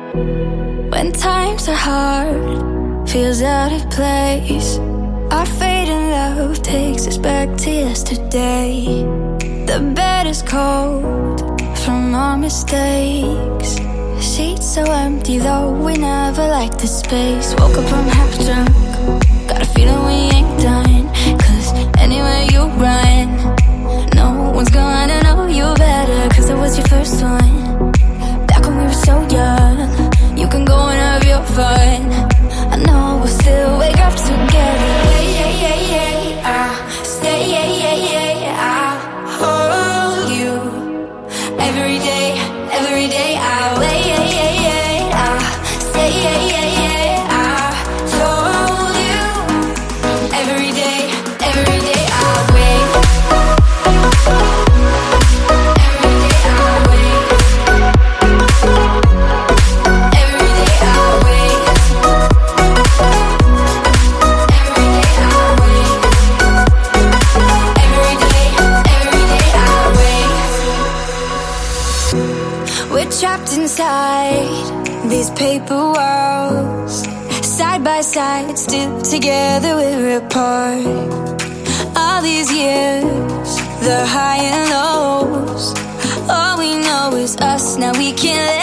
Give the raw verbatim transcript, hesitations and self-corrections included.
When times are hard, feels out of place, our fading love takes us back to yesterday. The bed is cold from our mistakes. Sheets so empty though we never liked the space. Woke up, I'm half drunk, got a feeling we ain't done. Cause anywhere you run, no one's gonna know you better. Cause I was your first one, back when we were so young. You can go and have your fun, I know we'll still wake up together. Yeah, yeah, yeah, yeah, I stay, yeah, yeah, yeah, I hold you every day, every day I wait, yeah, yeah, yeah, I stay, yeah, yeah, yeah, I told you every day, every day I wait, every day I wait, every day I wait, every day I wait, every day, every day I wait. We're trapped inside these paper walls, side by side, still together, we're apart. All these years, the high and lows, all we know is us, now we can't let